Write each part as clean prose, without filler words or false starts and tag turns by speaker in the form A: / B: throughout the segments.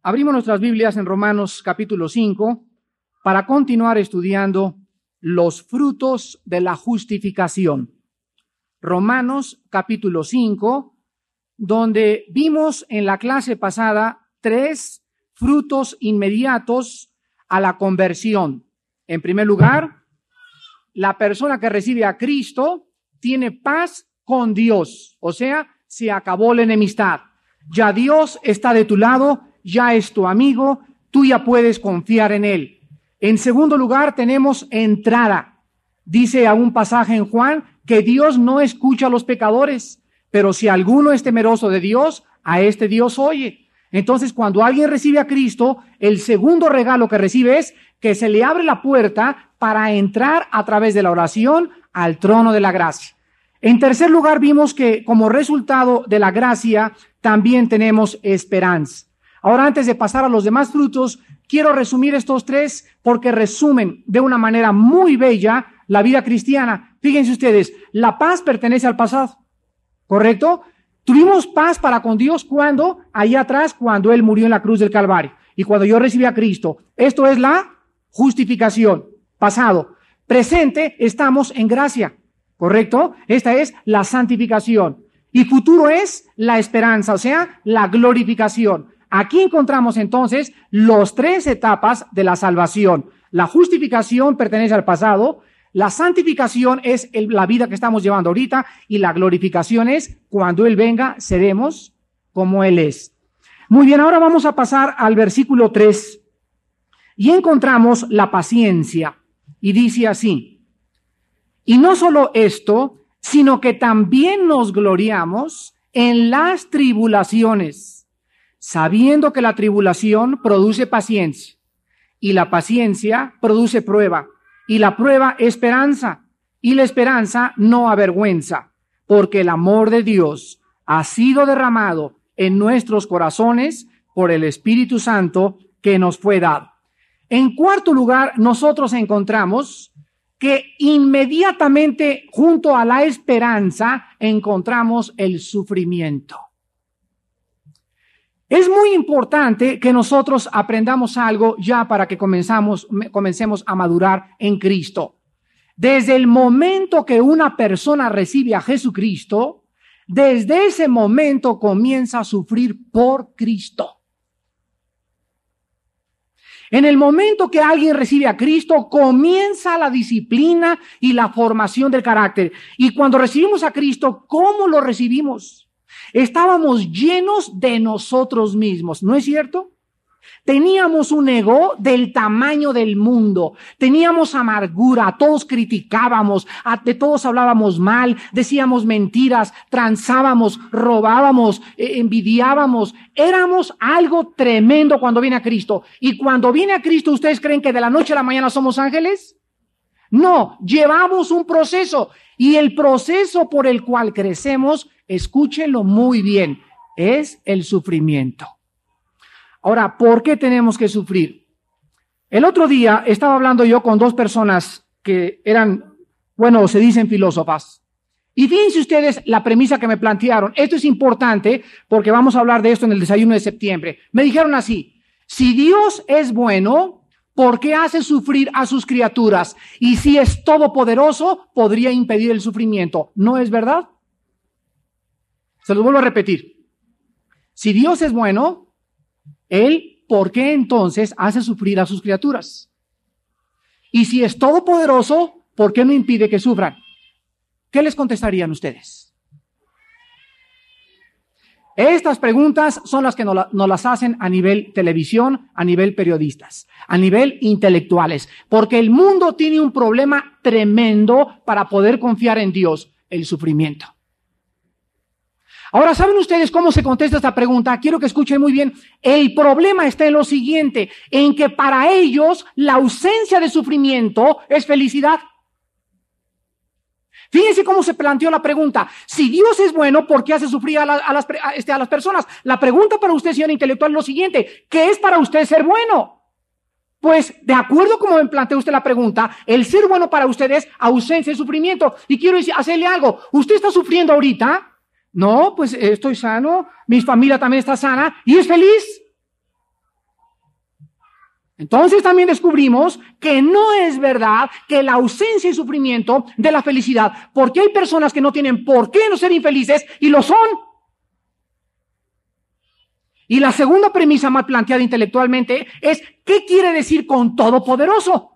A: Abrimos nuestras Biblias en Romanos capítulo 5 para continuar estudiando los frutos de la justificación. Romanos capítulo 5, donde vimos en la clase pasada 3 frutos inmediatos a la conversión. En primer lugar, la persona que recibe a Cristo tiene paz con Dios, o sea, se acabó la enemistad. Ya Dios está de tu lado, ya es tu amigo, tú ya puedes confiar en Él. En segundo lugar, tenemos entrada. Dice a un pasaje en Juan que Dios no escucha a los pecadores, pero si alguno es temeroso de Dios, a este Dios oye. Entonces, cuando alguien recibe a Cristo, el segundo regalo que recibe es que se le abre la puerta para entrar a través de la oración al trono de la gracia. En tercer lugar, vimos que como resultado de la gracia también tenemos esperanza. Ahora, antes de pasar a los demás frutos, quiero resumir estos 3 porque resumen de una manera muy bella la vida cristiana. Fíjense ustedes, la paz pertenece al pasado, ¿correcto? Tuvimos paz para con Dios cuando, allá atrás, cuando Él murió en la cruz del Calvario y cuando yo recibí a Cristo. Esto es la justificación, pasado. Presente, estamos en gracia, ¿correcto? Esta es la santificación. Y futuro es la esperanza, o sea, la glorificación. Aquí encontramos entonces las 3 etapas de la salvación. La justificación pertenece al pasado, la santificación es la vida que estamos llevando ahorita y la glorificación es cuando Él venga, seremos como Él es. Muy bien, ahora vamos a pasar al versículo 3 y encontramos la paciencia y dice así: y no solo esto, sino que también nos gloriamos en las tribulaciones, sabiendo que la tribulación produce paciencia, y la paciencia produce prueba, y la prueba esperanza, y la esperanza no avergüenza, porque el amor de Dios ha sido derramado en nuestros corazones por el Espíritu Santo que nos fue dado. En cuarto lugar, nosotros encontramos que inmediatamente junto a la esperanza encontramos el sufrimiento. Es muy importante que nosotros aprendamos algo ya para que comencemos a madurar en Cristo. Desde el momento que una persona recibe a Jesucristo, desde ese momento comienza a sufrir por Cristo. En el momento que alguien recibe a Cristo, comienza la disciplina y la formación del carácter. Y cuando recibimos a Cristo, ¿cómo lo recibimos? Estábamos llenos de nosotros mismos, ¿no es cierto? Teníamos un ego del tamaño del mundo, teníamos amargura, a todos criticábamos, de todos hablábamos mal, decíamos mentiras, transábamos, robábamos, envidiábamos. Éramos algo tremendo cuando viene a Cristo. Y cuando viene a Cristo, ¿ustedes creen que de la noche a la mañana somos ángeles? No, llevamos un proceso y el proceso por el cual crecemos, escúchenlo muy bien, es el sufrimiento. Ahora, ¿por qué tenemos que sufrir? El otro día estaba hablando yo con 2 personas que eran, se dicen filósofas. Y fíjense ustedes la premisa que me plantearon. Esto es importante porque vamos a hablar de esto en el desayuno de septiembre. Me dijeron así: si Dios es bueno, ¿por qué hace sufrir a sus criaturas? Y si es todopoderoso, podría impedir el sufrimiento. ¿No es verdad? Se los vuelvo a repetir. Si Dios es bueno, Él, ¿por qué entonces hace sufrir a sus criaturas? Y si es todopoderoso, ¿por qué no impide que sufran? ¿Qué les contestarían ustedes? Estas preguntas son las que nos las hacen a nivel televisión, a nivel periodistas, a nivel intelectuales, porque el mundo tiene un problema tremendo para poder confiar en Dios: el sufrimiento. Ahora, ¿saben ustedes cómo se contesta esta pregunta? Quiero que escuchen muy bien. El problema está en lo siguiente, en que para ellos la ausencia de sufrimiento es felicidad. Fíjense cómo se planteó la pregunta. Si Dios es bueno, ¿por qué hace sufrir a las personas? La pregunta para usted, señor intelectual, es lo siguiente: ¿qué es para usted ser bueno? Pues, de acuerdo como me planteó usted la pregunta, el ser bueno para usted es ausencia de sufrimiento. Y quiero hacerle algo. ¿Usted está sufriendo ahorita? No, pues estoy sano, mi familia también está sana y es feliz. Entonces también descubrimos que no es verdad que la ausencia y sufrimiento de la felicidad, porque hay personas que no tienen por qué no ser infelices y lo son. Y la segunda premisa mal planteada intelectualmente es, ¿qué quiere decir con todopoderoso?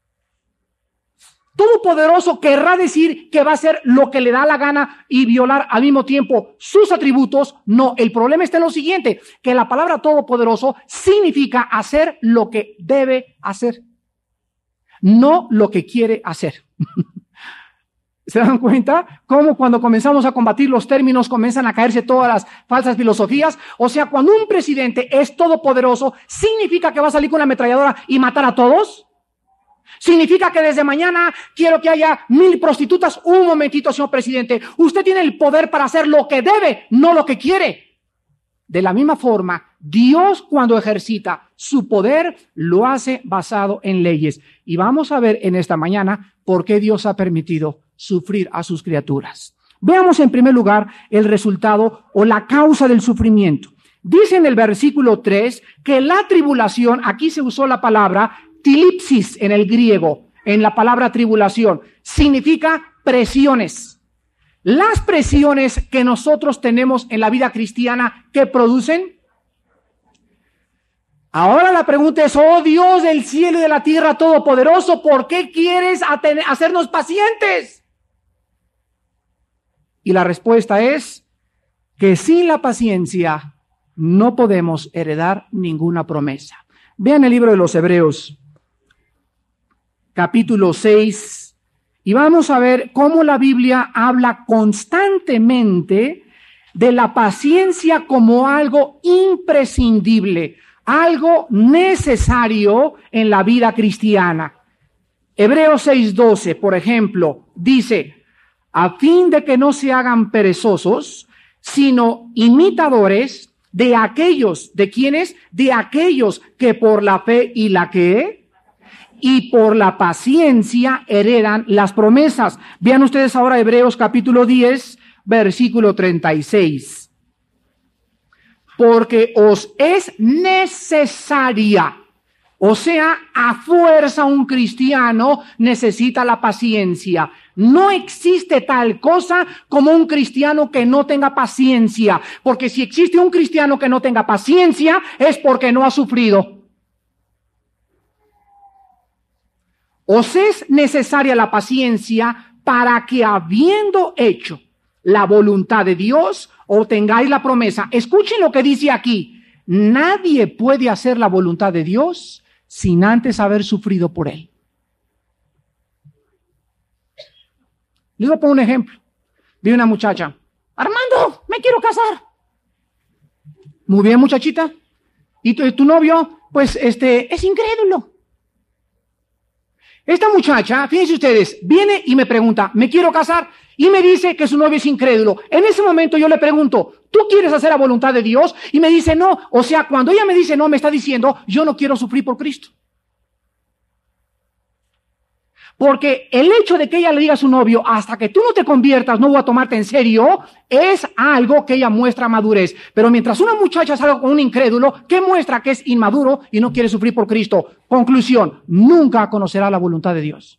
A: Todopoderoso querrá decir que va a hacer lo que le da la gana y violar al mismo tiempo sus atributos. No, el problema está en lo siguiente, que la palabra todopoderoso significa hacer lo que debe hacer, no lo que quiere hacer. ¿Se dan cuenta? Cómo cuando comenzamos a combatir los términos comienzan a caerse todas las falsas filosofías. O sea, cuando un presidente es todopoderoso, ¿significa que va a salir con una ametralladora y matar a todos? ¿Significa que desde mañana quiero que haya 1000 prostitutas? Un momentito, señor presidente. Usted tiene el poder para hacer lo que debe, no lo que quiere. De la misma forma, Dios cuando ejercita su poder lo hace basado en leyes. Y vamos a ver en esta mañana por qué Dios ha permitido sufrir a sus criaturas. Veamos en primer lugar el resultado o la causa del sufrimiento. Dice en el versículo 3 que la tribulación, aquí se usó la palabra tilipsis en el griego, en la palabra tribulación, significa presiones. Las presiones que nosotros tenemos en la vida cristiana, ¿qué producen? Ahora la pregunta es, oh Dios del cielo y de la tierra todopoderoso, ¿por qué quieres hacernos pacientes? Y la respuesta es que sin la paciencia no podemos heredar ninguna promesa. Vean el libro de los Hebreos, capítulo 6, y vamos a ver cómo la Biblia habla constantemente de la paciencia como algo imprescindible, algo necesario en la vida cristiana. Hebreos 6:12, por ejemplo, dice, a fin de que no se hagan perezosos, sino imitadores de aquellos, ¿de quiénes? De aquellos que por la fe y la ¿qué? Y por la paciencia heredan las promesas. Vean ustedes ahora Hebreos capítulo 10, versículo 36. Porque os es necesaria, o sea, a fuerza un cristiano necesita la paciencia. No existe tal cosa como un cristiano que no tenga paciencia, porque si existe un cristiano que no tenga paciencia es porque no ha sufrido. Os es necesaria la paciencia para que habiendo hecho la voluntad de Dios, obtengáis la promesa. Escuchen lo que dice aquí. Nadie puede hacer la voluntad de Dios sin antes haber sufrido por él. Les voy a poner un ejemplo. Vi una muchacha. Armando, me quiero casar. Muy bien, muchachita. ¿Y tu novio? Pues es incrédulo. Esta muchacha, fíjense ustedes, viene y me pregunta, ¿me quiero casar? Y me dice que su novio es incrédulo. En ese momento yo le pregunto, ¿tú quieres hacer la voluntad de Dios? Y me dice no. O sea, cuando ella me dice no, me está diciendo, yo no quiero sufrir por Cristo. Porque el hecho de que ella le diga a su novio, hasta que tú no te conviertas, no voy a tomarte en serio, es algo que ella muestra madurez. Pero mientras una muchacha salga con un incrédulo, ¿qué muestra? Que es inmaduro y no quiere sufrir por Cristo. Conclusión, nunca conocerá la voluntad de Dios.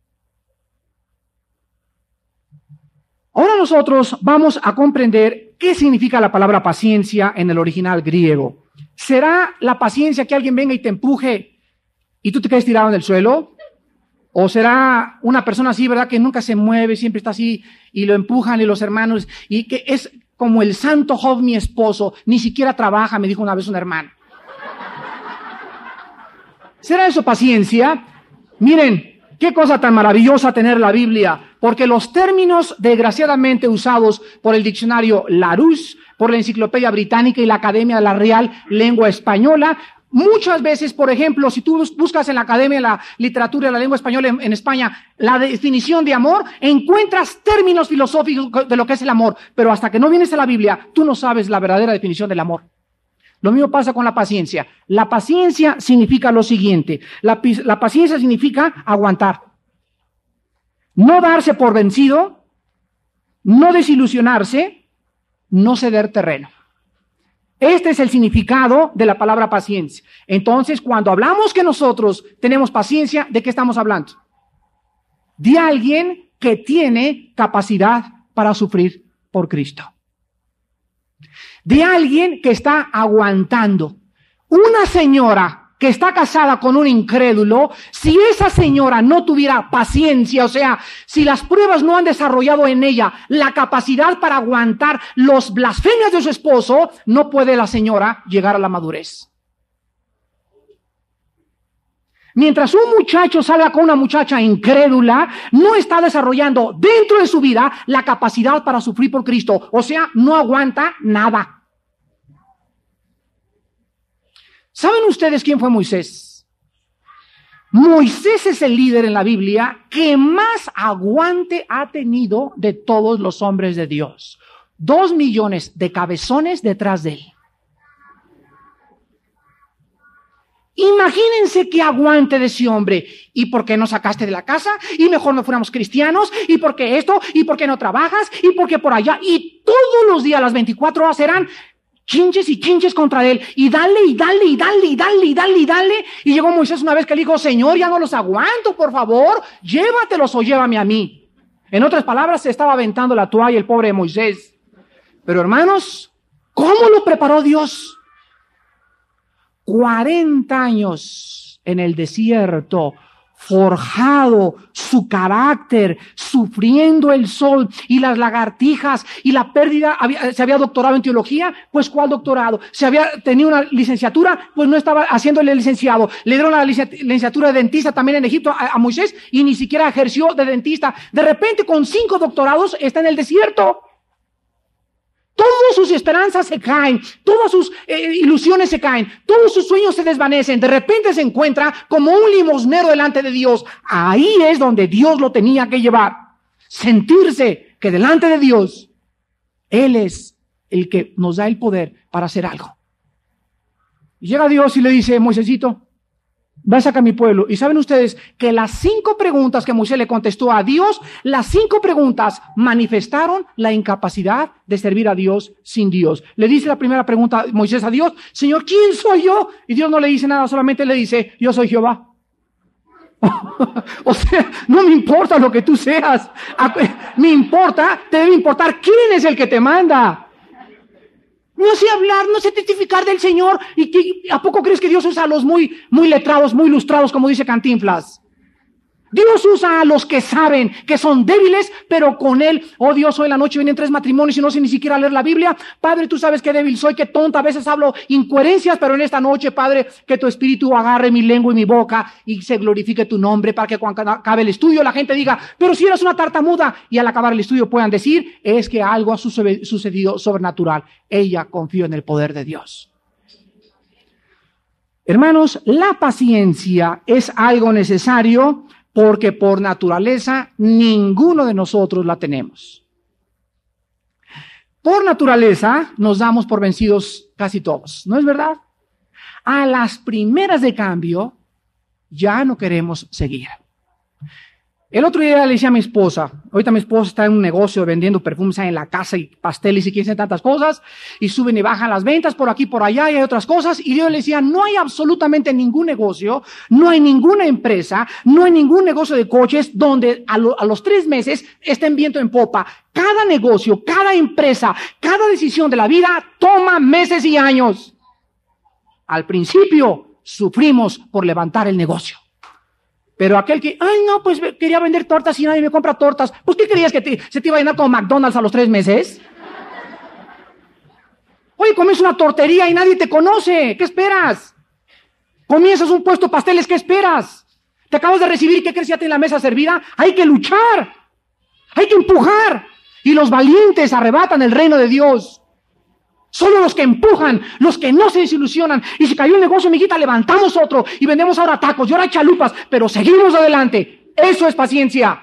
A: Ahora nosotros vamos a comprender qué significa la palabra paciencia en el original griego. ¿Será la paciencia que alguien venga y te empuje y tú te quedes tirado en el suelo? ¿O será una persona así, verdad, que nunca se mueve, siempre está así y lo empujan y los hermanos, y que es como el santo Job, mi esposo, ni siquiera trabaja, me dijo una vez un hermano? ¿Será eso paciencia? Miren, qué cosa tan maravillosa tener la Biblia, porque los términos desgraciadamente usados por el diccionario Larousse, por la Enciclopedia Británica y la Academia de la Real Lengua Española, muchas veces, por ejemplo, si tú buscas en la Academia de la Literatura de la Lengua Española en España la definición de amor, encuentras términos filosóficos de lo que es el amor, pero hasta que no vienes a la Biblia, tú no sabes la verdadera definición del amor. Lo mismo pasa con la paciencia. La paciencia significa lo siguiente, la paciencia significa aguantar, no darse por vencido, no desilusionarse, no ceder terreno. Este es el significado de la palabra paciencia. Entonces, cuando hablamos que nosotros tenemos paciencia, ¿de qué estamos hablando? De alguien que tiene capacidad para sufrir por Cristo. De alguien que está aguantando. Una señora que está casada con un incrédulo, si esa señora no tuviera paciencia, o sea, si las pruebas no han desarrollado en ella la capacidad para aguantar los blasfemias de su esposo, no puede la señora llegar a la madurez. Mientras un muchacho salga con una muchacha incrédula, no está desarrollando dentro de su vida la capacidad para sufrir por Cristo, o sea, no aguanta nada. ¿Saben ustedes quién fue Moisés? Moisés es el líder en la Biblia que más aguante ha tenido de todos los hombres de Dios. 2 millones de cabezones detrás de él. Imagínense qué aguante de ese hombre. ¿Y por qué no sacaste de la casa? ¿Y mejor no fuéramos cristianos? ¿Y por qué esto? ¿Y por qué no trabajas? ¿Y por qué por allá? Y todos los días, las 24 horas eran chinches y chinches contra él, y dale, y dale, y dale, y dale, y dale, y dale. Y llegó Moisés una vez que le dijo: Señor, ya no los aguanto, por favor, llévatelos o llévame a mí. En otras palabras, se estaba aventando la toalla el pobre Moisés. Pero hermanos, ¿cómo lo preparó Dios? 40 años en el desierto, forjado su carácter, sufriendo el sol y las lagartijas y la pérdida. Se había doctorado en teología, pues ¿cuál doctorado? Se había tenido una licenciatura, pues no estaba haciéndole licenciado. Le dieron la licenciatura de dentista también en Egipto a Moisés y ni siquiera ejerció de dentista. De repente, con 5 doctorados, está en el desierto. Todas sus esperanzas se caen, todas sus ilusiones se caen, todos sus sueños se desvanecen. De repente se encuentra como un limosnero delante de Dios. Ahí es donde Dios lo tenía que llevar. Sentirse que delante de Dios, Él es el que nos da el poder para hacer algo. Y llega Dios y le dice: Moisésito, ve a sacar a mi pueblo. Y saben ustedes que las 5 preguntas que Moisés le contestó a Dios, las 5 preguntas manifestaron la incapacidad de servir a Dios sin Dios. Le dice la primera pregunta Moisés a Dios: Señor, ¿quién soy yo? Y Dios no le dice nada, solamente le dice: yo soy Jehová. O sea, no me importa lo que tú seas. Me importa, te debe importar quién es el que te manda. No sé hablar, no sé testificar del Señor. ¿Y a poco crees que Dios usa a los muy letrados, muy ilustrados, como dice Cantinflas? Dios usa a los que saben, que son débiles, pero con Él: oh Dios, hoy en la noche vienen 3 matrimonios y no sé ni siquiera leer la Biblia. Padre, tú sabes qué débil soy, qué tonta, a veces hablo incoherencias, pero en esta noche, Padre, que tu Espíritu agarre mi lengua y mi boca y se glorifique tu nombre, para que cuando acabe el estudio la gente diga: pero si eres una tartamuda, y al acabar el estudio puedan decir: es que algo ha sucedido sobrenatural. Ella confió en el poder de Dios. Hermanos, la paciencia es algo necesario, porque por naturaleza ninguno de nosotros la tenemos. Por naturaleza nos damos por vencidos casi todos, ¿no es verdad? A las primeras de cambio ya no queremos seguir. El otro día le decía a mi esposa: ahorita mi esposa está en un negocio vendiendo perfumes en la casa y pasteles y quién sabe tantas cosas, y suben y bajan las ventas por aquí, por allá, y hay otras cosas. Y yo le decía: no hay absolutamente ningún negocio, no hay ninguna empresa, no hay ningún negocio de coches donde a los 3 meses estén viento en popa. Cada negocio, cada empresa, cada decisión de la vida toma meses y años. Al principio sufrimos por levantar el negocio. Pero aquel que: ay no, pues quería vender tortas y nadie me compra tortas. ¿Pues qué creías, que se te iba a llenar como McDonald's a los 3 meses? Oye, comienzas una tortería y nadie te conoce. ¿Qué esperas? Comienzas un puesto de pasteles. ¿Qué esperas? Te acabas de recibir. ¿Qué crees? Ya tienes la mesa servida. Hay que luchar. Hay que empujar. Y los valientes arrebatan el reino de Dios. Solo los que empujan, los que no se desilusionan. Y si cayó el negocio, amiguita, levantamos otro y vendemos ahora tacos y ahora chalupas, pero seguimos adelante. Eso es paciencia.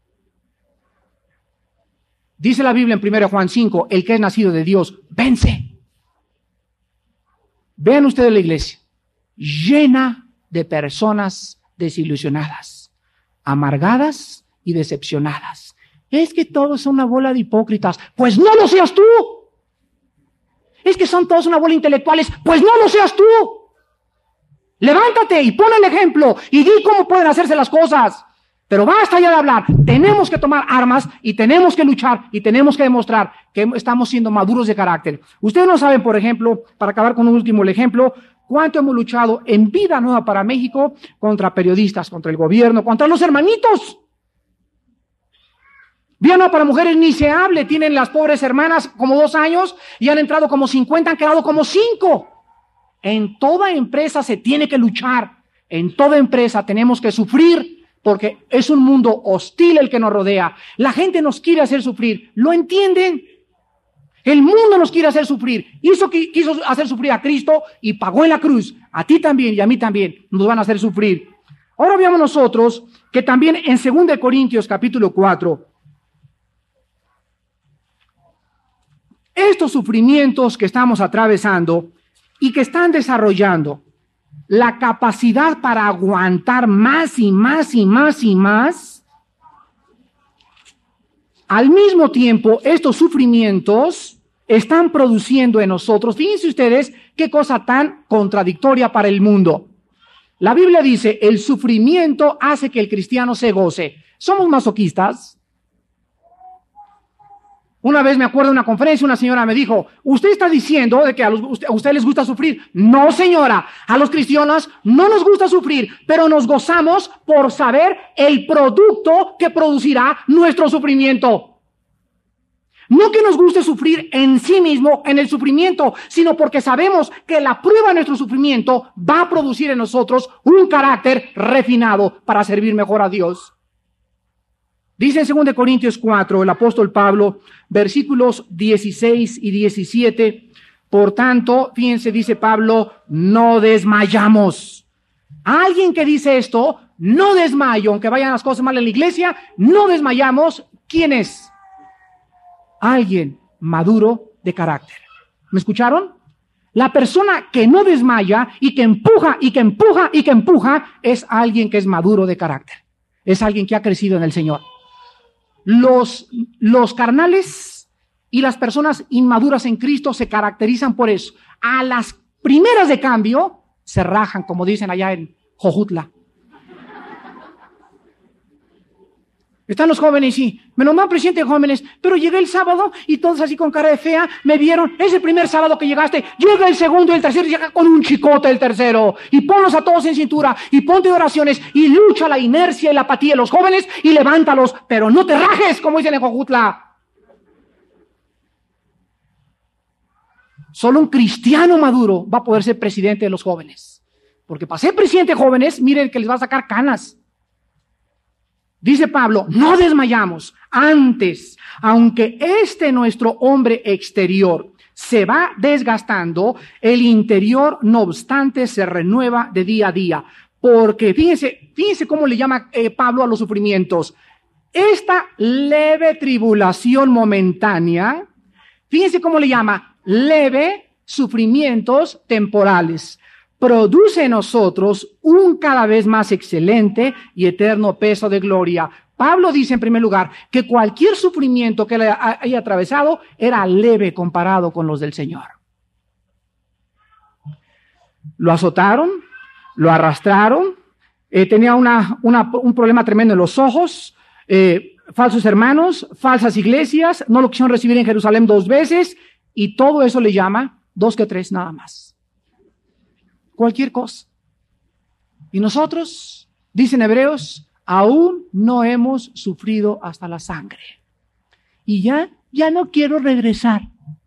A: Dice la Biblia en 1 Juan 5, el que es nacido de Dios vence. Vean ustedes la iglesia, llena de personas desilusionadas, amargadas y decepcionadas. Es que todos son una bola de hipócritas. Pues no lo seas tú. es que son todos una bola de intelectuales. Pues no lo seas tú. Levántate y pon el ejemplo y di cómo pueden hacerse las cosas. Pero basta ya de hablar. Tenemos que tomar armas y tenemos que luchar y tenemos que demostrar que estamos siendo maduros de carácter. Ustedes no saben, por ejemplo, para acabar con un último ejemplo, cuánto hemos luchado en Vida Nueva para México contra periodistas, contra el gobierno, contra los hermanitos. Vida Nueva para Mujeres ni se hable. Tienen las pobres hermanas como 2 años y han entrado como 50, han quedado como 5. En toda empresa se tiene que luchar. En toda empresa tenemos que sufrir. Porque es un mundo hostil el que nos rodea. La gente nos quiere hacer sufrir. ¿Lo entienden? El mundo nos quiere hacer sufrir. Quiso hacer sufrir a Cristo y pagó en la cruz. A ti también y a mí también nos van a hacer sufrir. Ahora veamos nosotros que también en 2 Corintios capítulo 4, estos sufrimientos que estamos atravesando y que están desarrollando la capacidad para aguantar más y más y más y más. Al mismo tiempo, estos sufrimientos están produciendo en nosotros, fíjense ustedes qué cosa tan contradictoria para el mundo. La Biblia dice, el sufrimiento hace que el cristiano se goce. ¿Somos masoquistas? Una vez me acuerdo de una conferencia, una señora me dijo, usted está diciendo de que a usted les gusta sufrir. No, señora, a los cristianos no nos gusta sufrir, pero nos gozamos por saber el producto que producirá nuestro sufrimiento. No que nos guste sufrir en sí mismo, en el sufrimiento, sino porque sabemos que la prueba de nuestro sufrimiento va a producir en nosotros un carácter refinado para servir mejor a Dios. Dice en 2 Corintios 4, el apóstol Pablo, versículos 16 y 17, por tanto, fíjense, dice Pablo, no desmayamos. Alguien que dice esto, no desmayo, aunque vayan las cosas mal en la iglesia, no desmayamos. ¿Quién es? Alguien maduro de carácter. ¿Me escucharon? La persona que no desmaya y que empuja y que empuja y que empuja es alguien que es maduro de carácter. Es alguien que ha crecido en el Señor. Los carnales y las personas inmaduras en Cristo se caracterizan por eso. A las primeras de cambio se rajan, como dicen allá en Jojutla. Están los jóvenes y me nombraron presidente de jóvenes, pero llegué el sábado y todos así con cara de fea me vieron. Es el primer sábado que llegaste, llega el segundo y el tercero, llega con un chicote el tercero. Y ponlos a todos en cintura y ponte oraciones y lucha la inercia y la apatía de los jóvenes y levántalos, pero no te rajes, como dicen en Jojutla. Solo un cristiano maduro va a poder ser presidente de los jóvenes. Porque para ser presidente de jóvenes, miren que les va a sacar canas. Dice Pablo, no desmayamos. Antes, aunque nuestro hombre exterior se va desgastando, el interior, no obstante, se renueva de día a día. Porque fíjense cómo le llama Pablo a los sufrimientos. Esta leve tribulación momentánea, fíjense cómo le llama, leve sufrimientos temporales. Produce en nosotros un cada vez más excelente y eterno peso de gloria. Pablo dice en primer lugar que cualquier sufrimiento que él haya atravesado era leve comparado con los del Señor. Lo azotaron, lo arrastraron, tenía un problema tremendo en los ojos, falsos hermanos, falsas iglesias, no lo quisieron recibir en Jerusalén 2 veces y todo eso le llama 2 que 3 nada más. Cualquier cosa. Y nosotros, dicen Hebreos, aún no hemos sufrido hasta la sangre. Y ya no quiero regresar.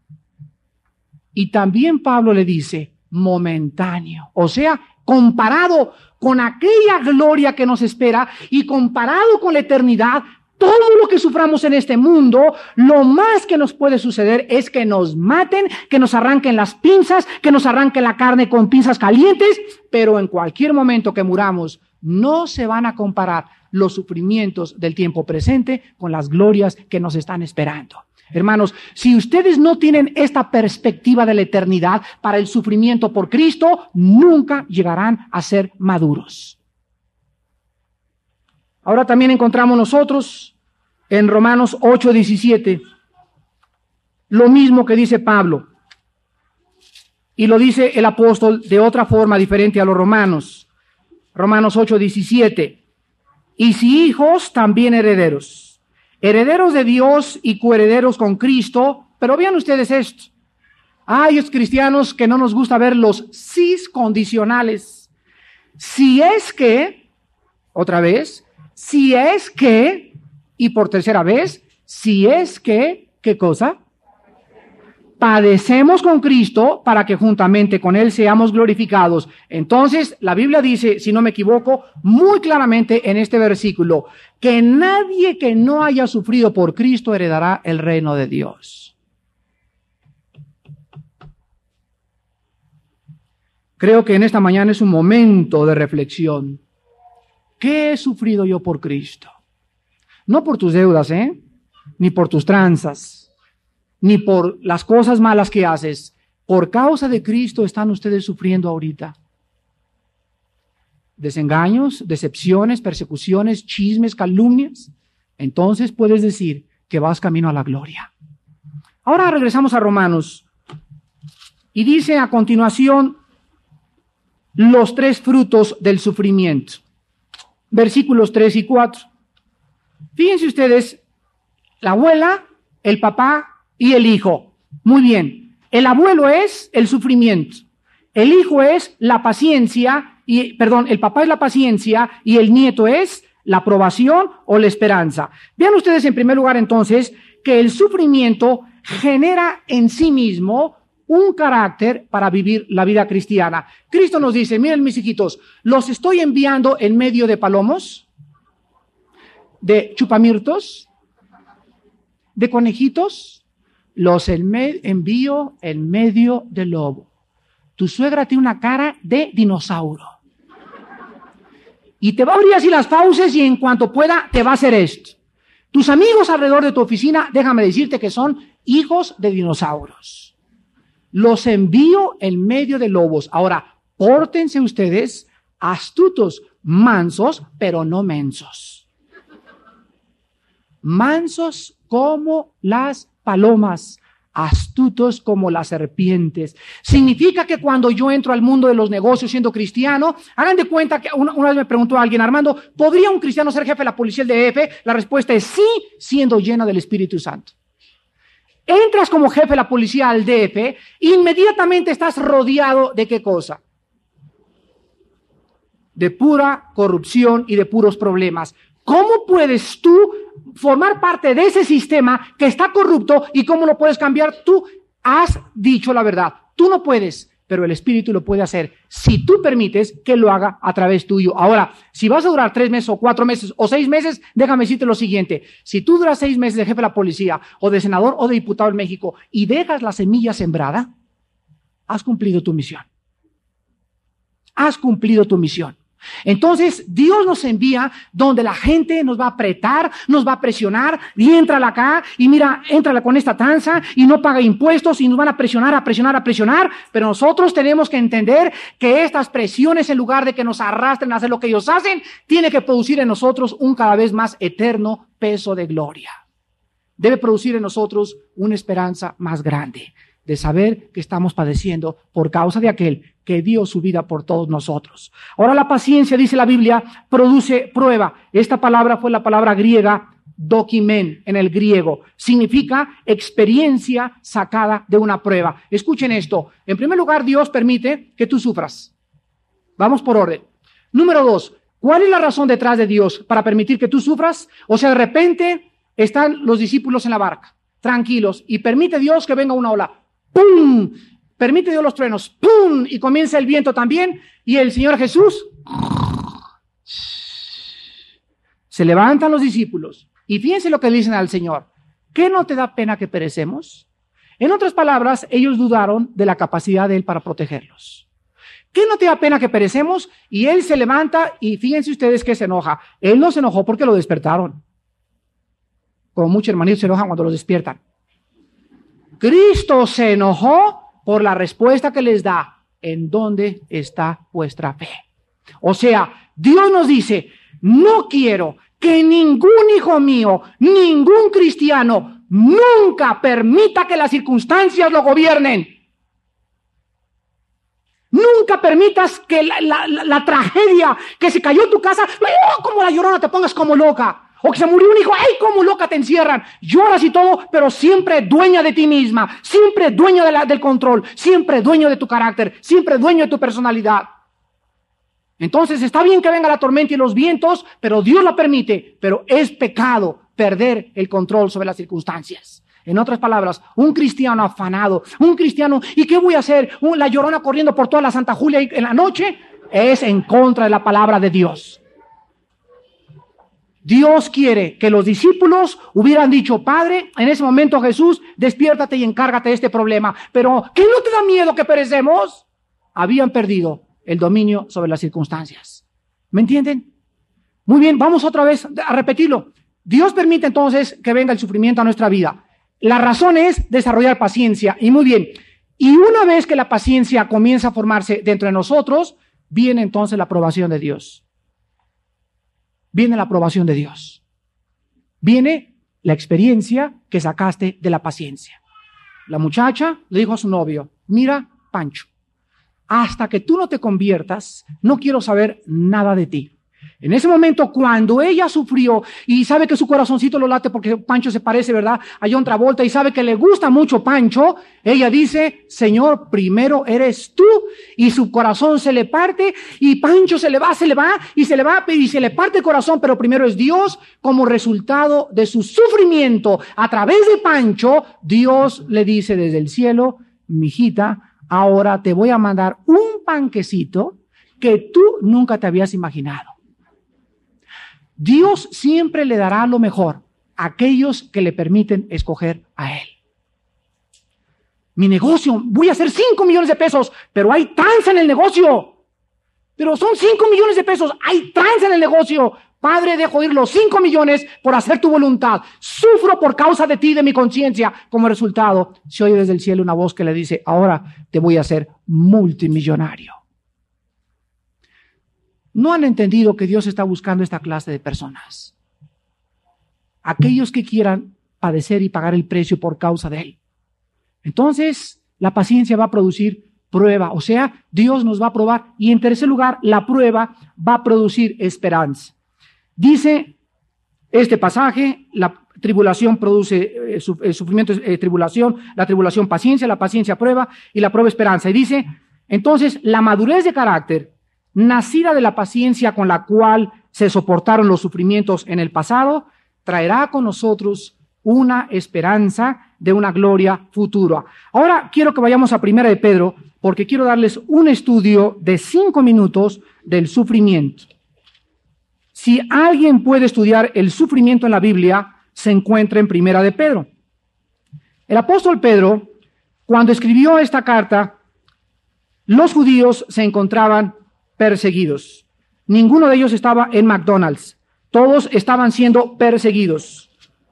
A: Y también Pablo le dice, momentáneo. O sea, comparado con aquella gloria que nos espera y comparado con la eternidad, todo lo que suframos en este mundo, lo más que nos puede suceder es que nos maten, que nos arranquen las pinzas, que nos arranquen la carne con pinzas calientes, pero en cualquier momento que muramos, no se van a comparar los sufrimientos del tiempo presente con las glorias que nos están esperando. Hermanos, si ustedes no tienen esta perspectiva de la eternidad para el sufrimiento por Cristo, nunca llegarán a ser maduros. Ahora también encontramos nosotros en Romanos 8:17 lo mismo que dice Pablo. Y lo dice el apóstol de otra forma diferente a los romanos. Romanos 8:17. Y si hijos, también herederos. Herederos de Dios y coherederos con Cristo. Pero vean ustedes esto. Hay cristianos que no nos gusta ver los sís condicionales. Si es que, otra vez, si es que, y por tercera vez, si es que, ¿qué cosa? Padecemos con Cristo para que juntamente con Él seamos glorificados. Entonces, la Biblia dice, si no me equivoco, muy claramente en este versículo, que nadie que no haya sufrido por Cristo heredará el reino de Dios. Creo que en esta mañana es un momento de reflexión. ¿Qué he sufrido yo por Cristo? No por tus deudas, ni por tus tranzas, ni por las cosas malas que haces. Por causa de Cristo están ustedes sufriendo ahorita. Desengaños, decepciones, persecuciones, chismes, calumnias. Entonces puedes decir que vas camino a la gloria. Ahora regresamos a Romanos. Y dice a continuación los 3 frutos del sufrimiento. Versículos 3 y 4. Fíjense ustedes, la abuela, el papá y el hijo. Muy bien. El abuelo es el sufrimiento. El hijo es la paciencia, el papá es la paciencia y el nieto es la aprobación o la esperanza. Vean ustedes en primer lugar entonces que el sufrimiento genera en sí mismo un carácter para vivir la vida cristiana. Cristo nos dice, miren mis hijitos, los estoy enviando en medio de palomos, de chupamirtos, de conejitos, los envío en medio del lobo. Tu suegra tiene una cara de dinosaurio. Y te va a abrir así las fauces y en cuanto pueda te va a hacer esto. Tus amigos alrededor de tu oficina, déjame decirte que son hijos de dinosaurios. Los envío en medio de lobos. Ahora, pórtense ustedes astutos, mansos, pero no mensos. Mansos como las palomas, astutos como las serpientes. Significa que cuando yo entro al mundo de los negocios siendo cristiano, hagan de cuenta que una vez me preguntó alguien, Armando, ¿podría un cristiano ser jefe de la policía del DF? La respuesta es sí, siendo lleno del Espíritu Santo. Entras como jefe de la policía al DF, inmediatamente estás rodeado de ¿qué cosa? De pura corrupción y de puros problemas. ¿Cómo puedes tú formar parte de ese sistema que está corrupto y cómo lo puedes cambiar? Tú has dicho la verdad. Tú no puedes, pero el Espíritu lo puede hacer si tú permites que lo haga a través tuyo. Ahora, si vas a durar 3 meses o 4 meses o 6 meses, déjame decirte lo siguiente. Si tú duras 6 meses de jefe de la policía o de senador o de diputado en México y dejas la semilla sembrada, has cumplido tu misión. Has cumplido tu misión. Entonces, Dios nos envía donde la gente nos va a apretar, nos va a presionar, y éntrala acá, y mira, éntrala con esta tranza, y no paga impuestos, y nos van a presionar, pero nosotros tenemos que entender que estas presiones, en lugar de que nos arrastren a hacer lo que ellos hacen, tiene que producir en nosotros un cada vez más eterno peso de gloria. Debe producir en nosotros una esperanza más grande de saber que estamos padeciendo por causa de aquel que dio su vida por todos nosotros. Ahora la paciencia, dice la Biblia, produce prueba. Esta palabra fue la palabra griega dokimen en el griego. Significa experiencia sacada de una prueba. Escuchen esto. En primer lugar, Dios permite que tú sufras. Vamos por orden. Número 2, ¿cuál es la razón detrás de Dios para permitir que tú sufras? O sea, de repente están los discípulos en la barca, tranquilos, y permite Dios que venga una ola. ¡Pum! Permite Dios los truenos. ¡Pum! Y comienza el viento también. Y el Señor Jesús. Se levantan los discípulos. Y fíjense lo que le dicen al Señor. ¿Qué no te da pena que perecemos? En otras palabras, ellos dudaron de la capacidad de Él para protegerlos. ¿Qué no te da pena que perecemos? Y Él se levanta y fíjense ustedes que se enoja. Él no se enojó porque lo despertaron. Como muchos hermanitos se enojan cuando los despiertan. Cristo se enojó por la respuesta que les da. ¿En dónde está vuestra fe? O sea, Dios nos dice, no quiero que ningún hijo mío, ningún cristiano, nunca permita que las circunstancias lo gobiernen. Nunca permitas que la tragedia que se cayó en tu casa, como la Llorona, te pongas como loca. O que se murió un hijo, ¡ay, como loca te encierran! Lloras y todo, pero siempre dueña de ti misma, siempre dueño del control, siempre dueño de tu carácter, siempre dueño de tu personalidad. Entonces está bien que venga la tormenta y los vientos, pero Dios la permite, pero es pecado perder el control sobre las circunstancias. En otras palabras, un cristiano afanado, un cristiano, ¿y qué voy a hacer? La Llorona corriendo por toda la Santa Julia en la noche, es en contra de la palabra de Dios. Dios quiere que los discípulos hubieran dicho, Padre, en ese momento Jesús, despiértate y encárgate de este problema. Pero, ¿qué no te da miedo que perecemos? Habían perdido el dominio sobre las circunstancias. ¿Me entienden? Muy bien, vamos otra vez a repetirlo. Dios permite entonces que venga el sufrimiento a nuestra vida. La razón es desarrollar paciencia. Y muy bien, y una vez que la paciencia comienza a formarse dentro de nosotros, viene entonces la aprobación de Dios. Viene la aprobación de Dios. Viene la experiencia que sacaste de la paciencia. La muchacha le dijo a su novio, mira, Pancho, hasta que tú no te conviertas, no quiero saber nada de ti. En ese momento, cuando ella sufrió y sabe que su corazoncito lo late porque Pancho se parece, ¿verdad?, a John Travolta y sabe que le gusta mucho Pancho, ella dice, Señor, primero eres tú, y su corazón se le parte y Pancho se le va y se le parte el corazón, pero primero es Dios. Como resultado de su sufrimiento a través de Pancho, Dios le dice desde el cielo, mijita, ahora te voy a mandar un panquecito que tú nunca te habías imaginado. Dios siempre le dará lo mejor a aquellos que le permiten escoger a Él. Mi negocio, voy a hacer 5 millones de pesos, pero hay tranza en el negocio. Pero son 5 millones de pesos, hay tranza en el negocio. Padre, dejo ir los 5 millones por hacer tu voluntad. Sufro por causa de ti, de mi conciencia. Como resultado, se oye desde el cielo una voz que le dice, ahora te voy a hacer multimillonario. No han entendido que Dios está buscando esta clase de personas. Aquellos que quieran padecer y pagar el precio por causa de Él. Entonces, la paciencia va a producir prueba. O sea, Dios nos va a probar. Y en tercer lugar, la prueba va a producir esperanza. Dice este pasaje, la tribulación produce sufrimiento, tribulación, la tribulación paciencia, la paciencia prueba y la prueba esperanza. Y dice, entonces, la madurez de carácter nacida de la paciencia con la cual se soportaron los sufrimientos en el pasado, traerá con nosotros una esperanza de una gloria futura. Ahora quiero que vayamos a 1 de Pedro, porque quiero darles un estudio de 5 minutos del sufrimiento. Si alguien puede estudiar el sufrimiento en la Biblia, se encuentra en 1 de Pedro. El apóstol Pedro, cuando escribió esta carta, los judíos se encontraban perseguidos. Ninguno de ellos estaba en McDonald's. Todos estaban siendo perseguidos,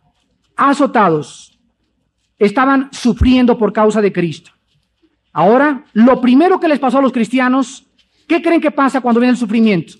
A: azotados, estaban sufriendo por causa de Cristo. Ahora, lo primero que les pasó a los cristianos, ¿qué creen que pasa cuando viene el sufrimiento?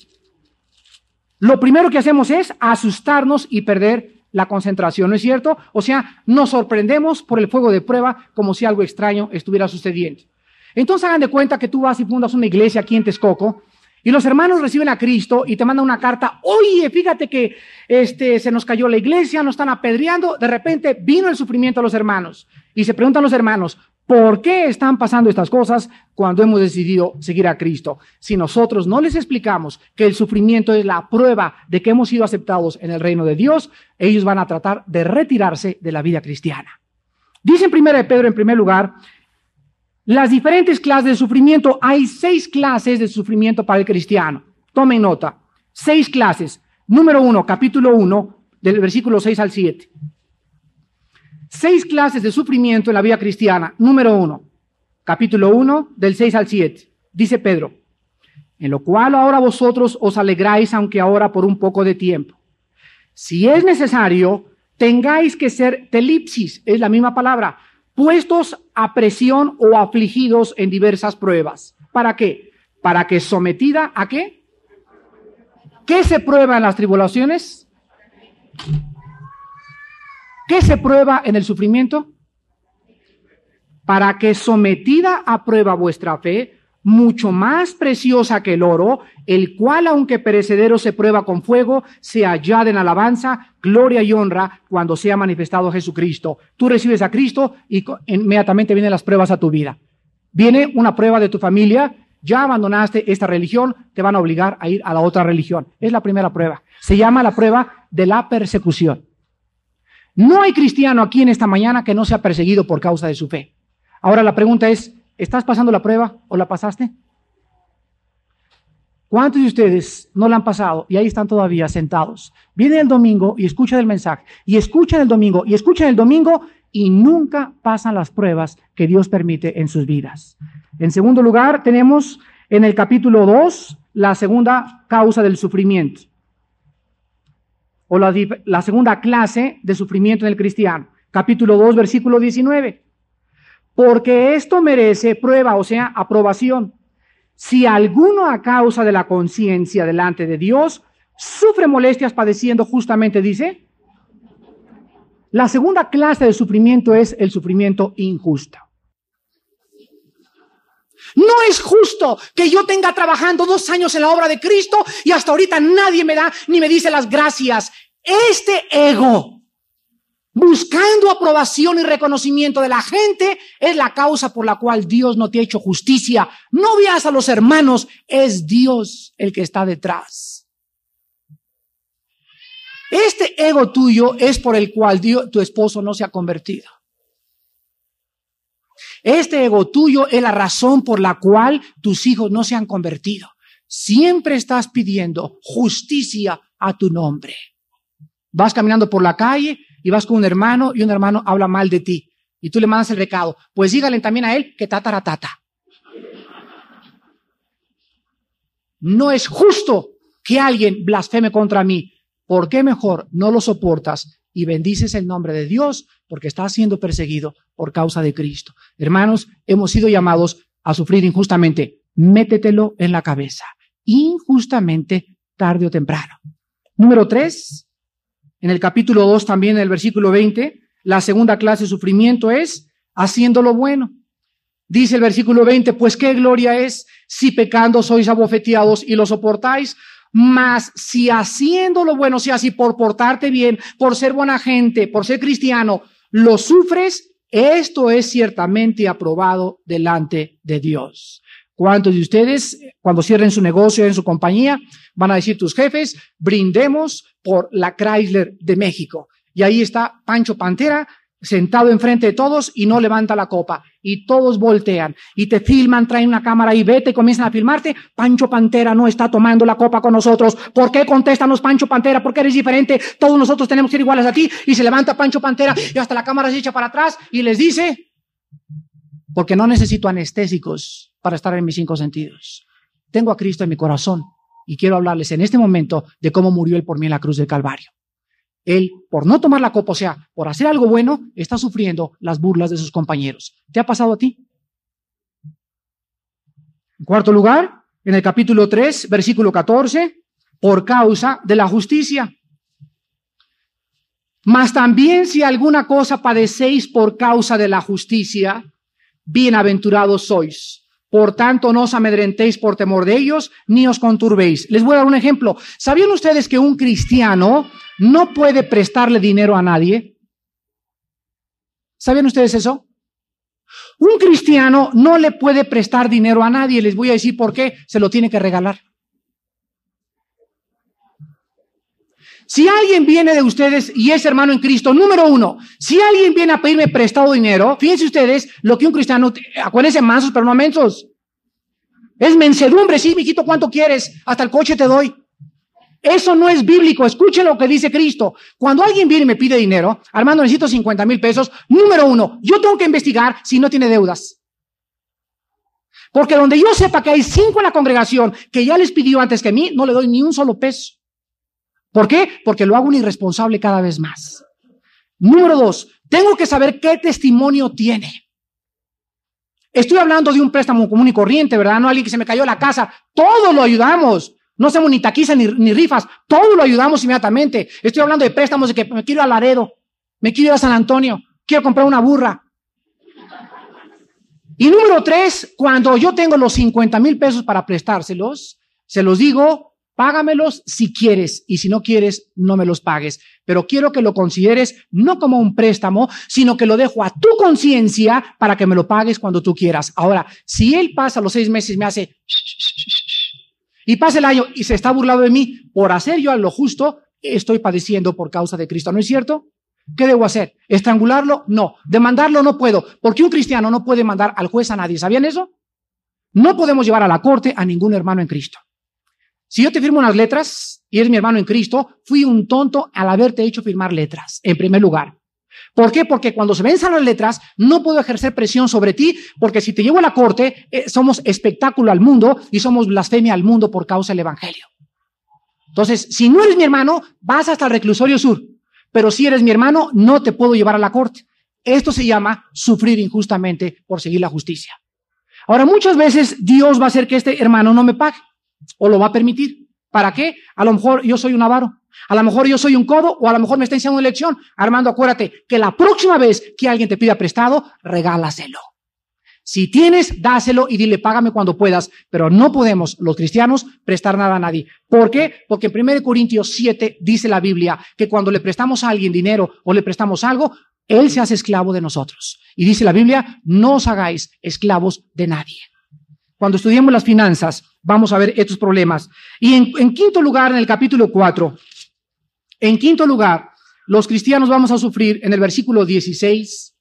A: Lo primero que hacemos es asustarnos y perder la concentración, ¿no es cierto? O sea, nos sorprendemos por el fuego de prueba como si algo extraño estuviera sucediendo. Entonces hagan de cuenta que tú vas y fundas una iglesia aquí en Texcoco y los hermanos reciben a Cristo y te mandan una carta, oye, fíjate que se nos cayó la iglesia, nos están apedreando. De repente vino el sufrimiento a los hermanos y se preguntan los hermanos, ¿por qué están pasando estas cosas cuando hemos decidido seguir a Cristo? Si nosotros no les explicamos que el sufrimiento es la prueba de que hemos sido aceptados en el reino de Dios, ellos van a tratar de retirarse de la vida cristiana. Dice en 1 de Pedro, en primer lugar, las diferentes clases de sufrimiento. Hay 6 clases de sufrimiento para el cristiano. Tomen nota. 6 clases. Número 1, capítulo 1, del versículo 6 al 7. 6 clases de sufrimiento en la vida cristiana. Número 1, capítulo 1, del 6 al 7. Dice Pedro, en lo cual ahora vosotros os alegráis, aunque ahora por un poco de tiempo. Si es necesario, tengáis que ser telipsis, es la misma palabra, puestos a presión o afligidos en diversas pruebas. ¿Para qué? Para que sometida a ¿qué? ¿Qué se prueba en las tribulaciones? ¿Qué se prueba en el sufrimiento? Para que sometida a prueba vuestra fe, mucho más preciosa que el oro, el cual, aunque perecedero, se prueba con fuego, se hallada en alabanza, gloria y honra cuando sea manifestado Jesucristo. Tú recibes a Cristo y inmediatamente vienen las pruebas a tu vida. Viene una prueba de tu familia, ya abandonaste esta religión, te van a obligar a ir a la otra religión. Es la primera prueba. Se llama la prueba de la persecución. No hay cristiano aquí en esta mañana que no sea perseguido por causa de su fe. Ahora la pregunta es, ¿estás pasando la prueba o la pasaste? ¿Cuántos de ustedes no la han pasado y ahí están todavía sentados? Viene el domingo y escuchan el mensaje, y escuchan el domingo, y escuchan el domingo, y nunca pasan las pruebas que Dios permite en sus vidas. En segundo lugar, tenemos en el capítulo 2 la segunda causa del sufrimiento, o la segunda clase de sufrimiento en el cristiano. Capítulo 2, versículo 19. Porque esto merece prueba, o sea, aprobación. Si alguno a causa de la conciencia delante de Dios sufre molestias padeciendo justamente, dice. La segunda clase de sufrimiento es el sufrimiento injusto. No es justo que yo tenga trabajando 2 años en la obra de Cristo y hasta ahorita nadie me da ni me dice las gracias. Este ego, buscando aprobación y reconocimiento de la gente, es la causa por la cual Dios no te ha hecho justicia. No veas a los hermanos, es Dios el que está detrás. Este ego tuyo es por el cual tu esposo no se ha convertido. Este ego tuyo es la razón por la cual tus hijos no se han convertido. Siempre estás pidiendo justicia a tu nombre. Vas caminando por la calle y vas con un hermano y un hermano habla mal de ti. Y tú le mandas el recado. Pues dígale también a él que tataratata. No es justo que alguien blasfeme contra mí. ¿Por qué mejor no lo soportas y bendices el nombre de Dios? Porque estás siendo perseguido por causa de Cristo. Hermanos, hemos sido llamados a sufrir injustamente. Métetelo en la cabeza. Injustamente, tarde o temprano. Número 3, en el capítulo 2 también, en el versículo 20, la segunda clase de sufrimiento es haciendo lo bueno. Dice el versículo 20, pues qué gloria es si pecando sois abofeteados y lo soportáis. Mas si haciendo lo bueno, si así por portarte bien, por ser buena gente, por ser cristiano, lo sufres, esto es ciertamente aprobado delante de Dios. ¿Cuántos de ustedes, cuando cierren su negocio en su compañía, van a decir tus jefes, brindemos por la Chrysler de México? Y ahí está Pancho Pantera sentado enfrente de todos y no levanta la copa. Y todos voltean y te filman, traen una cámara y vete y comienzan a filmarte. Pancho Pantera no está tomando la copa con nosotros. ¿Por qué? Contéstanos, Pancho Pantera, ¿por qué eres diferente? Todos nosotros tenemos que ser iguales a ti. Y se levanta Pancho Pantera y hasta la cámara se echa para atrás y les dice, porque no necesito anestésicos para estar en mis 5 sentidos. Tengo a Cristo en mi corazón y quiero hablarles en este momento de cómo murió Él por mí en la cruz del Calvario. Él, por no tomar la copa, o sea, por hacer algo bueno, está sufriendo las burlas de sus compañeros. ¿Te ha pasado a ti? En cuarto lugar, en el capítulo 3, versículo 14, por causa de la justicia. Mas también si alguna cosa padecéis por causa de la justicia, bienaventurados sois. Por tanto, no os amedrentéis por temor de ellos, ni os conturbéis. Les voy a dar un ejemplo. ¿Sabían ustedes que un cristiano no puede prestarle dinero a nadie? ¿Sabían ustedes eso? Un cristiano no le puede prestar dinero a nadie. Les voy a decir por qué. Se lo tiene que regalar. Si alguien viene de ustedes y es hermano en Cristo, número 1, si alguien viene a pedirme prestado dinero, fíjense ustedes lo que un cristiano, acuérdense, mansos pero no mensos. Es mensedumbre, sí, mijito, ¿cuánto quieres? Hasta el coche te doy. Eso no es bíblico, escuchen lo que dice Cristo. Cuando alguien viene y me pide dinero, Armando, necesito 50,000 pesos, número 1, yo tengo que investigar si no tiene deudas. Porque donde yo sepa que hay 5 en la congregación que ya les pidió antes que a mí, no le doy ni un solo peso. ¿Por qué? Porque lo hago un irresponsable cada vez más. Número 2, tengo que saber qué testimonio tiene. Estoy hablando de un préstamo común y corriente, ¿verdad? No alguien que se me cayó la casa. Todos lo ayudamos. No hacemos ni taquiza ni rifas. Todos lo ayudamos inmediatamente. Estoy hablando de préstamos de que me quiero ir a Laredo. Me quiero ir a San Antonio. Quiero comprar una burra. Y número 3, cuando yo tengo los 50,000 pesos para prestárselos, se los digo, págamelos si quieres, y si no quieres, no me los pagues. Pero quiero que lo consideres no como un préstamo, sino que lo dejo a tu conciencia para que me lo pagues cuando tú quieras. Ahora, si él pasa los 6 meses y me hace y pasa el año y se está burlando de mí por hacer yo lo justo, estoy padeciendo por causa de Cristo, ¿no es cierto? ¿Qué debo hacer? ¿Estrangularlo? No. ¿Demandarlo? No puedo, porque un cristiano no puede mandar al juez a nadie. ¿Sabían eso? No podemos llevar a la corte a ningún hermano en Cristo. Si yo te firmo unas letras y eres mi hermano en Cristo, fui un tonto al haberte hecho firmar letras, en primer lugar. ¿Por qué? Porque cuando se venzan las letras, no puedo ejercer presión sobre ti, porque si te llevo a la corte, somos espectáculo al mundo y somos blasfemia al mundo por causa del evangelio. Entonces, si no eres mi hermano, vas hasta el reclusorio sur. Pero si eres mi hermano, no te puedo llevar a la corte. Esto se llama sufrir injustamente por seguir la justicia. Ahora, muchas veces Dios va a hacer que este hermano no me pague, o lo va a permitir. ¿Para qué? A lo mejor yo soy un avaro, a lo mejor yo soy un codo, o a lo mejor me está enseñando una lección. Armando, acuérdate que la próxima vez que alguien te pida prestado, regálaselo. Si tienes, dáselo y dile, págame cuando puedas, pero no podemos, los cristianos, prestar nada a nadie. ¿Por qué? Porque en 1 Corintios 7 dice la Biblia que cuando le prestamos a alguien dinero o le prestamos algo, él se hace esclavo de nosotros. Y dice la Biblia, no os hagáis esclavos de nadie. Cuando estudiemos las finanzas, vamos a ver estos problemas. Y en quinto lugar, en el capítulo 4, en quinto lugar, los cristianos vamos a sufrir en el versículo 16,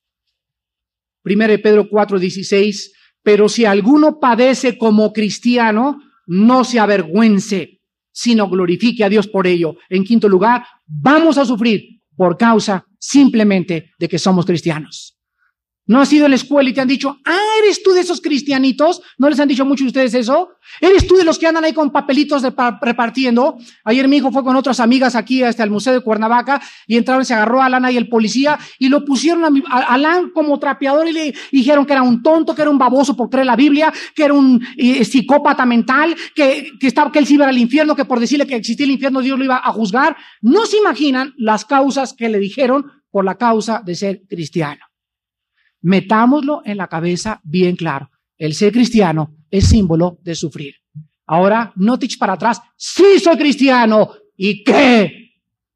A: 1 Pedro 4:16, pero si alguno padece como cristiano, no se avergüence, sino glorifique a Dios por ello. En quinto lugar, vamos a sufrir por causa simplemente de que somos cristianos. ¿No has ido a la escuela y te han dicho, eres tú de esos cristianitos? ¿No les han dicho a muchos de ustedes eso? ¿Eres tú de los que andan ahí con papelitos repartiendo? Ayer mi hijo fue con otras amigas aquí al Museo de Cuernavaca y entraron, se agarró a Alan y el policía y lo pusieron a Alan como trapeador y le dijeron que era un tonto, que era un baboso por creer la Biblia, que era un psicópata mental, que él se iba al infierno, que por decirle que existía el infierno Dios lo iba a juzgar. No se imaginan las causas que le dijeron por la causa de ser cristiano. Metámoslo en la cabeza bien claro. El ser cristiano es símbolo de sufrir. Ahora, no te eches para atrás. Sí, soy cristiano. ¿Y qué?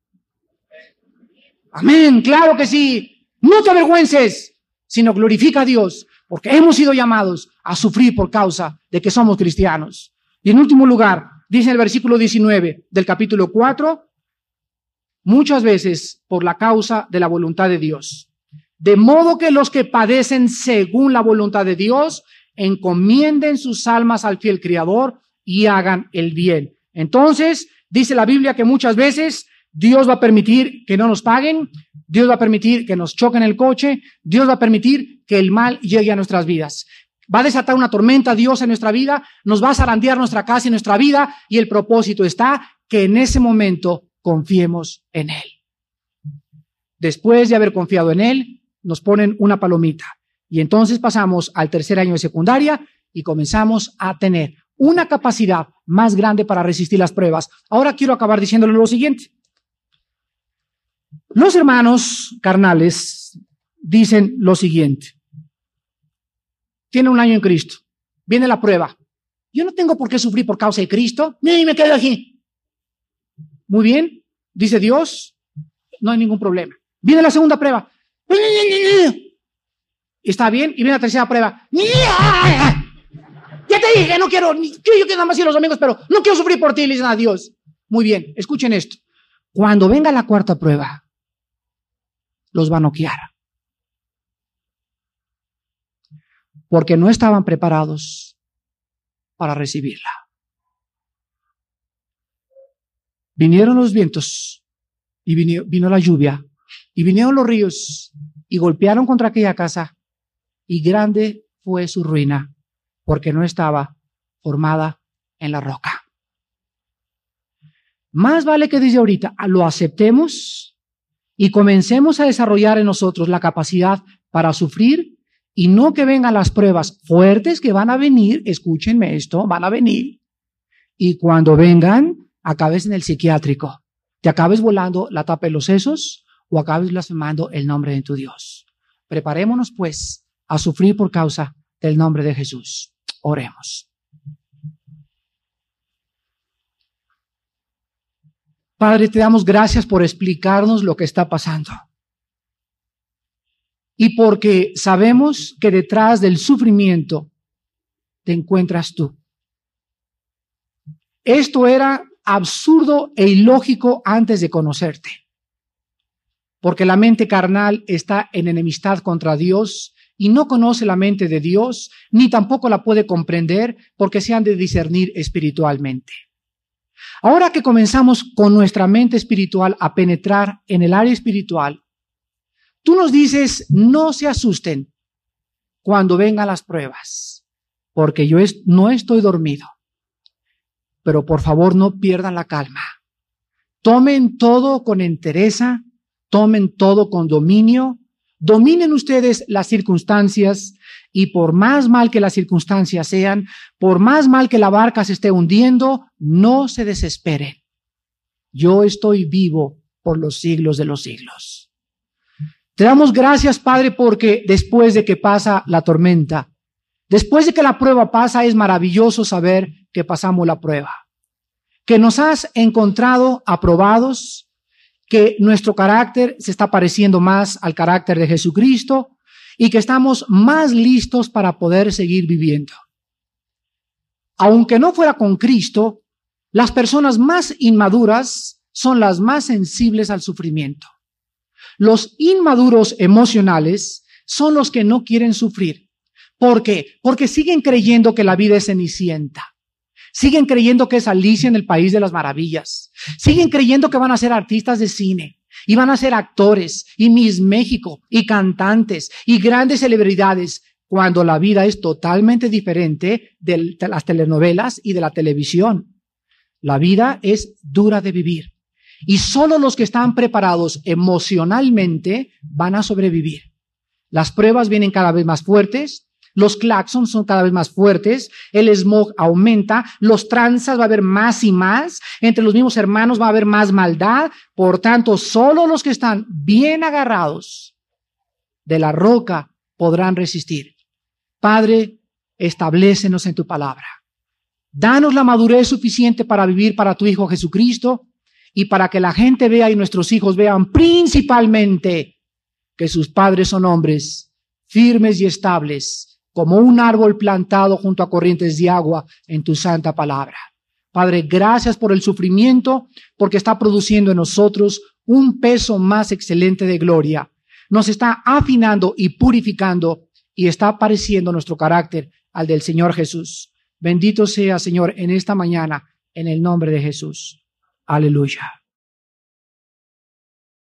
A: Amén, claro que sí. No te avergüences, sino glorifica a Dios, porque hemos sido llamados a sufrir por causa de que somos cristianos. Y en último lugar, dice el versículo 19 del capítulo 4, muchas veces por la causa de la voluntad de Dios. De modo que los que padecen según la voluntad de Dios, encomienden sus almas al fiel Criador y hagan el bien. Entonces, dice la Biblia que muchas veces Dios va a permitir que no nos paguen, Dios va a permitir que nos choquen el coche, Dios va a permitir que el mal llegue a nuestras vidas. Va a desatar una tormenta Dios en nuestra vida, nos va a zarandear nuestra casa y nuestra vida, y el propósito está que en ese momento confiemos en Él. Después de haber confiado en Él, nos ponen una palomita y entonces pasamos al tercer año de secundaria y comenzamos a tener una capacidad más grande para resistir las pruebas. Ahora quiero acabar diciéndole lo siguiente. Los hermanos carnales dicen lo siguiente. Tiene un año en Cristo, viene la prueba. Yo no tengo por qué sufrir por causa de Cristo, ni me quedo aquí. Muy bien, dice Dios, no hay ningún problema. Viene la segunda prueba. Está bien, y viene la tercera prueba. Ya te dije, no quiero, yo quiero nada más ir los domingos, pero no quiero sufrir por ti, le dicen a Dios. Muy bien, escuchen esto. Cuando venga la cuarta prueba, los va a noquear. Porque no estaban preparados para recibirla. Vinieron los vientos y vino la lluvia y vinieron los ríos y golpearon contra aquella casa y grande fue su ruina porque no estaba formada en la roca. Más vale que desde ahorita lo aceptemos y comencemos a desarrollar en nosotros la capacidad para sufrir y no que vengan las pruebas fuertes que van a venir, escúchenme esto, van a venir y cuando vengan acabes en el psiquiátrico, te acabes volando la tapa de los sesos o acabes blasfemando el nombre de tu Dios. Preparémonos pues a sufrir por causa del nombre de Jesús. Oremos. Padre, te damos gracias por explicarnos lo que está pasando. Y porque sabemos que detrás del sufrimiento te encuentras tú. Esto era absurdo e ilógico antes de conocerte. Porque la mente carnal está en enemistad contra Dios y no conoce la mente de Dios, ni tampoco la puede comprender porque se han de discernir espiritualmente. Ahora que comenzamos con nuestra mente espiritual a penetrar en el área espiritual, tú nos dices, no se asusten cuando vengan las pruebas, porque yo no estoy dormido. Pero por favor no pierdan la calma. Tomen todo con entereza, tomen todo con dominio, dominen ustedes las circunstancias y por más mal que las circunstancias sean, por más mal que la barca se esté hundiendo, no se desesperen. Yo estoy vivo por los siglos de los siglos. Te damos gracias, Padre, porque después de que pasa la tormenta, después de que la prueba pasa, es maravilloso saber que pasamos la prueba, que nos has encontrado aprobados, que nuestro carácter se está pareciendo más al carácter de Jesucristo y que estamos más listos para poder seguir viviendo. Aunque no fuera con Cristo, las personas más inmaduras son las más sensibles al sufrimiento. Los inmaduros emocionales son los que no quieren sufrir. ¿Por qué? Porque siguen creyendo que la vida es Cenicienta. Siguen creyendo que es Alicia en el País de las Maravillas. Siguen creyendo que van a ser artistas de cine y van a ser actores y Miss México y cantantes y grandes celebridades, cuando la vida es totalmente diferente de las telenovelas y de la televisión. La vida es dura de vivir y solo los que están preparados emocionalmente van a sobrevivir. Las pruebas vienen cada vez más fuertes. Los claxons son cada vez más fuertes, el smog aumenta, los tranzas va a haber más y más, entre los mismos hermanos va a haber más maldad, por tanto, solo los que están bien agarrados de la roca podrán resistir. Padre, establécenos en tu palabra. Danos la madurez suficiente para vivir para tu Hijo Jesucristo y para que la gente vea y nuestros hijos vean principalmente que sus padres son hombres firmes y estables, como un árbol plantado junto a corrientes de agua en tu santa palabra. Padre, gracias por el sufrimiento, porque está produciendo en nosotros un peso más excelente de gloria. Nos está afinando y purificando y está pareciendo nuestro carácter al del Señor Jesús. Bendito sea, Señor, en esta mañana, en el nombre de Jesús. Aleluya.